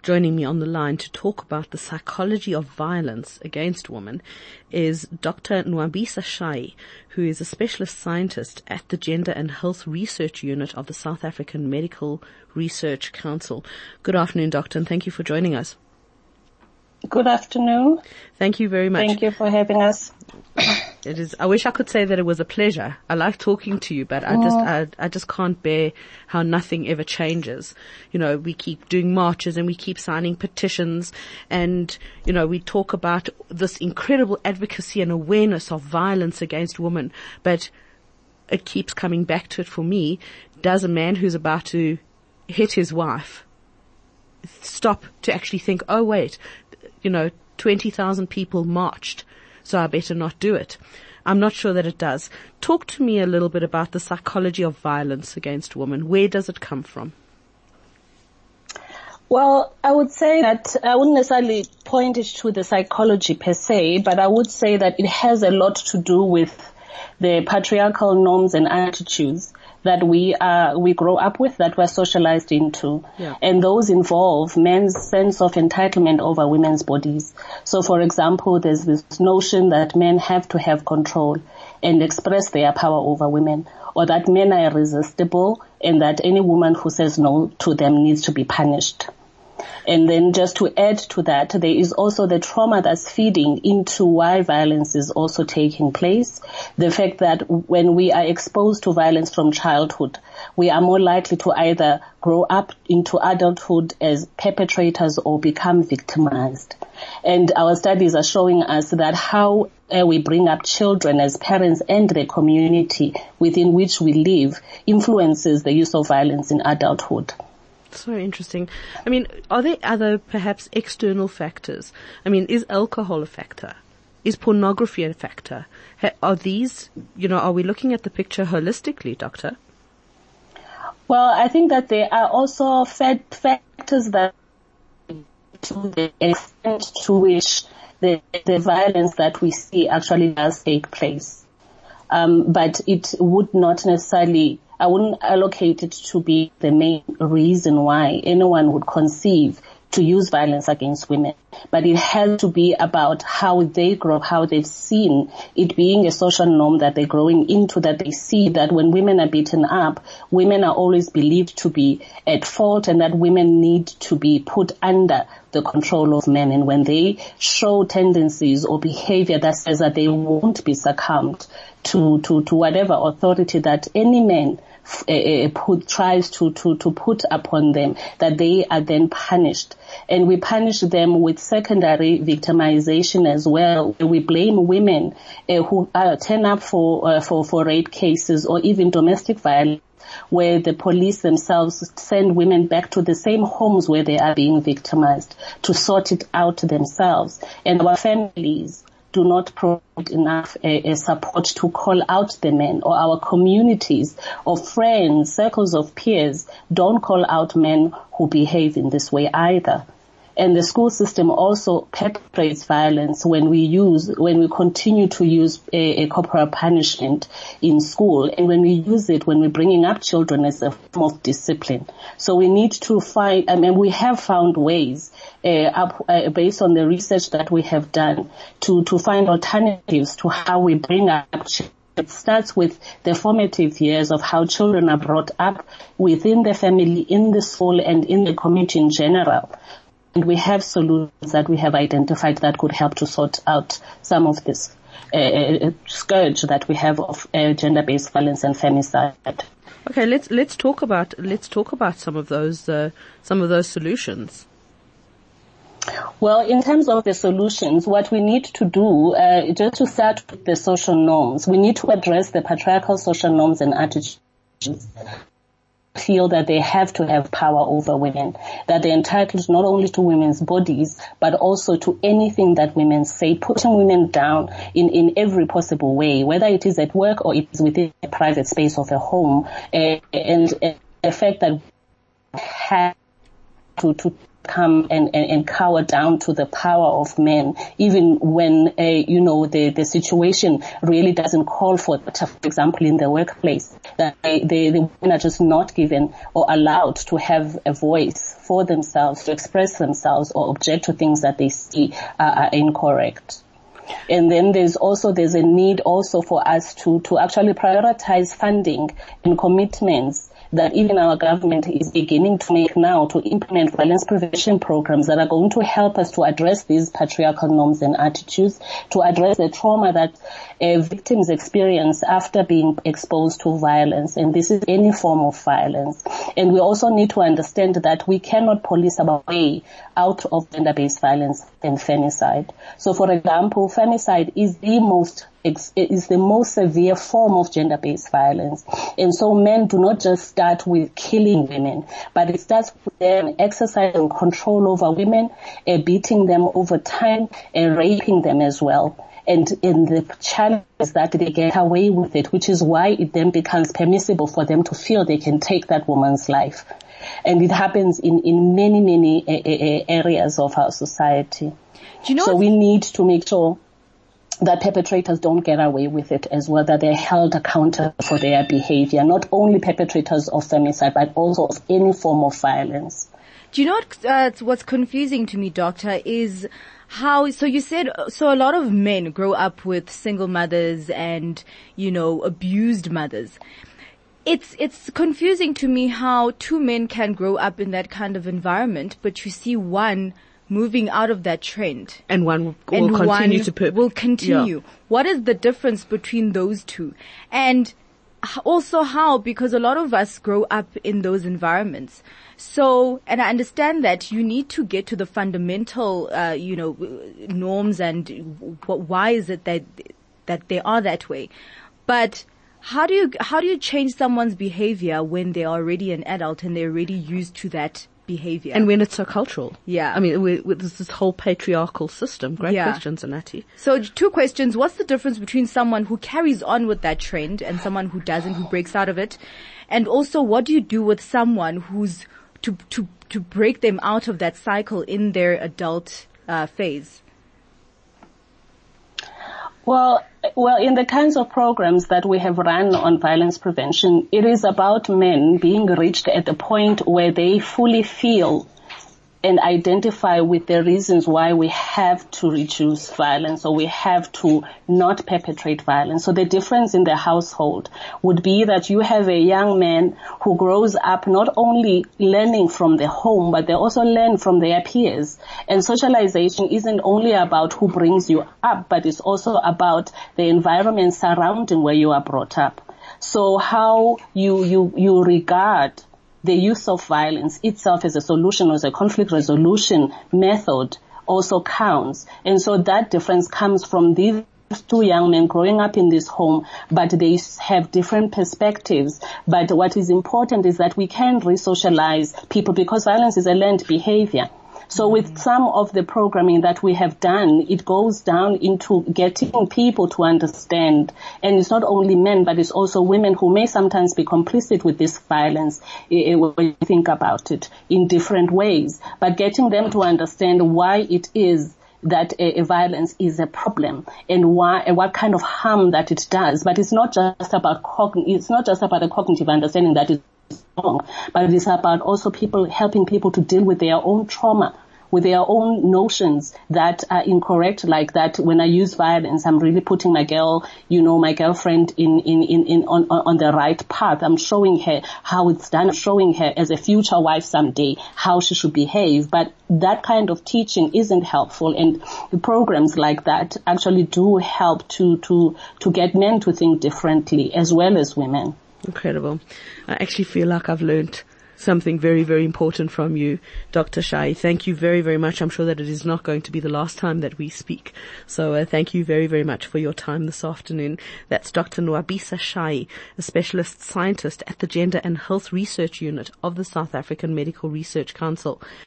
Joining me on the line to talk about the psychology of violence against women is Dr. Nwabisa Shai, who is a specialist scientist at the Gender and Health Research Unit of the South African Medical Research Council. Good afternoon, Doctor, and thank you for joining us. Good afternoon. Thank you very much. Thank you for having us. It is. I wish I could say that it was a pleasure. I like talking to you, but I just can't bear how nothing ever changes. You know, we keep doing marches and we keep signing petitions, and you know, we talk about this incredible advocacy and awareness of violence against women, but it keeps coming back to it for me. Does a man who's about to hit his wife stop to actually think, oh wait, 20,000 people marched, so I better not do it? I'm not sure that it does. Talk to me a little bit about the psychology of violence against women. Where does it come from? Well, I would say that I wouldn't necessarily point it to the psychology per se, but I would say that it has a lot to do with the patriarchal norms and attitudes that we grow up with, that we're socialized into. Yeah. And those involve men's sense of entitlement over women's bodies. So for example, there's this notion that men have to have control and express their power over women, or that men are irresistible and that any woman who says no to them needs to be punished. And then just to add to that, there is also the trauma that's feeding into why violence is also taking place. The fact that when we are exposed to violence from childhood, we are more likely to either grow up into adulthood as perpetrators or become victimized. And our studies are showing us that how we bring up children as parents and the community within which we live influences the use of violence in adulthood. So interesting. I mean, are there other perhaps external factors? I mean, is alcohol a factor? Is pornography a factor? Are these, are we looking at the picture holistically, Doctor? Well, I think that there are also factors that, to the extent to which the violence that we see actually does take place. But it would not necessarily, I wouldn't allocate it to be the main reason why anyone would conceive to use violence against women. But it has to be about how they grow up, how they've seen it being a social norm that they're growing into, that they see that when women are beaten up, women are always believed to be at fault and that women need to be put under the control of men. And when they show tendencies or behavior that says that they won't be succumbed to whatever authority that any man tries to put upon them, that they are then punished. And we punish them with secondary victimization as well. We blame women who turn up for rape cases or even domestic violence, where the police themselves send women back to the same homes where they are being victimized to sort it out themselves. And our families do not provide enough support to call out the men, or our communities or friends, circles of peers don't call out men who behave in this way either. And the school system also perpetrates violence when we continue to use a corporal punishment in school, and when we use it when we're bringing up children as a form of discipline. So we need to we have found ways, based on the research that we have done, to find alternatives to how we bring up children. It starts with the formative years of how children are brought up within the family, in the school, and in the community in general. And we have solutions that we have identified that could help to sort out some of this scourge that we have of gender-based violence and femicide. Okay, let's talk about some of those solutions. Well, in terms of the solutions, what we need to do, just to start with the social norms, we need to address the patriarchal social norms and attitudes. Feel that they have to have power over women, that they're entitled not only to women's bodies, but also to anything that women say, putting women down in every possible way, whether it is at work or it is within a private space of a home, and the fact that have to come and cower down to the power of men, even when, the situation really doesn't call for that. For example, in the workplace, that the women are just not given or allowed to have a voice for themselves, to express themselves or object to things that they see are incorrect. And then there's a need also for us to actually prioritize funding and commitments that even our government is beginning to make now to implement violence prevention programs that are going to help us to address these patriarchal norms and attitudes, to address the trauma that victims experience after being exposed to violence. And this is any form of violence. And we also need to understand that we cannot police our way out of gender-based violence and femicide. So, for example, femicide is the most severe form of gender-based violence. And so men do not just start with killing women, but it starts with them exercising control over women, beating them over time, and raping them as well. And the challenge is that they get away with it, which is why it then becomes permissible for them to feel they can take that woman's life. And it happens in many, many areas of our society. So we need to make sure that perpetrators don't get away with it as well, that they're held accountable for their behavior, not only perpetrators of femicide, but also of any form of violence. Do you know what's confusing to me, Doctor, is how, so you said, so a lot of men grow up with single mothers and, abused mothers. It's confusing to me how two men can grow up in that kind of environment, but you see one moving out of that trend. And one will continue to Yeah. What is the difference between those two? And also how, because a lot of us grow up in those environments. So, and I understand that you need to get to the fundamental, norms and why is it that they are that way. But how do you change someone's behavior when they are already an adult and they're already used to that behavior? And when it's so cultural. Yeah. I mean, with this whole patriarchal system. Great questions, Anati. So 2 questions. What's the difference between someone who carries on with that trend and someone who doesn't, who breaks out of it? And also, what do you do with someone who's to break them out of that cycle in their adult phase? Well, in the kinds of programs that we have run on violence prevention, it is about men being reached at the point where they fully feel and identify with the reasons why we have to reduce violence or we have to not perpetrate violence. So the difference in the household would be that you have a young man who grows up not only learning from the home, but they also learn from their peers. And socialization isn't only about who brings you up, but it's also about the environment surrounding where you are brought up. So how you regard the use of violence itself as a solution or as a conflict resolution method also counts. And so that difference comes from these two young men growing up in this home, but they have different perspectives. But what is important is that we can re-socialize people because violence is a learned behavior. So with some of the programming that we have done, it goes down into getting people to understand. And it's not only men, but it's also women who may sometimes be complicit with this violence when you think about it in different ways. But getting them to understand why it is that a violence is a problem and what kind of harm that it does. But it's not just about the cognitive understanding that is wrong, but it is about also helping people to deal with their own trauma, with their own notions that are incorrect, like that when I use violence, I'm really putting my girlfriend on the right path. I'm showing her how it's done, I'm showing her as a future wife someday how she should behave. But that kind of teaching isn't helpful, and the programs like that actually do help to get men to think differently as well as women. Incredible. I actually feel like I've learned something very, very important from you, Dr. Shai. Thank you very, very much. I'm sure that it is not going to be the last time that we speak. So thank you very, very much for your time this afternoon. That's Dr. Nwabisa Shai, a specialist scientist at the Gender and Health Research Unit of the South African Medical Research Council.